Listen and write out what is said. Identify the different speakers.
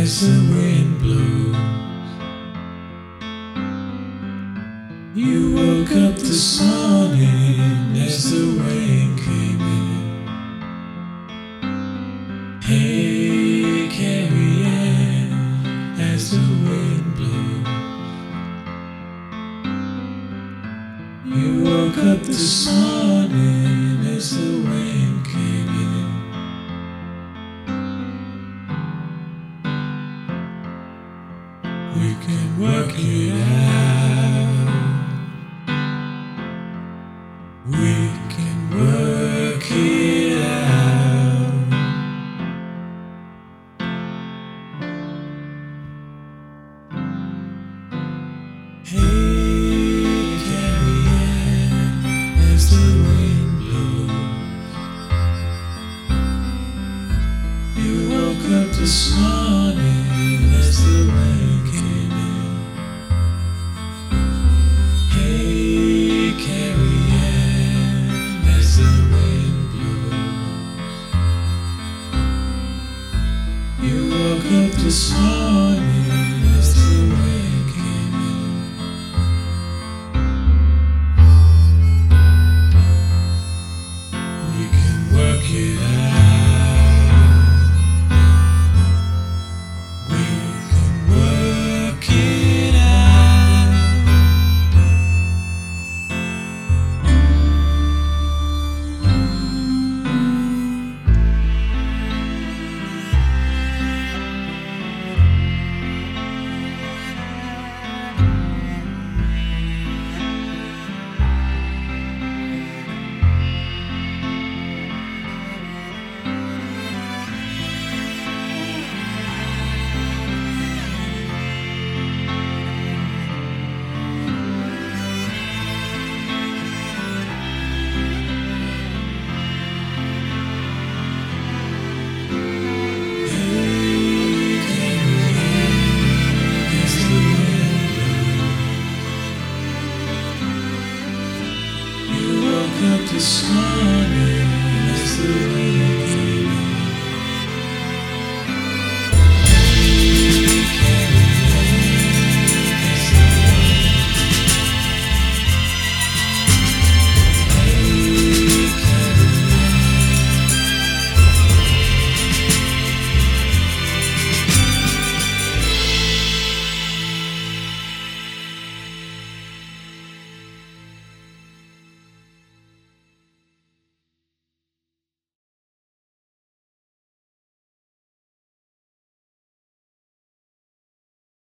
Speaker 1: as the wind blows. You woke up this morning as the rain came in. Hey, Carrie Ann, as the wind blows. You woke up this morning as the rain came in. We can work it out. We can work it out. Hey, Carrie Ann, as the wind blows. You woke up this morning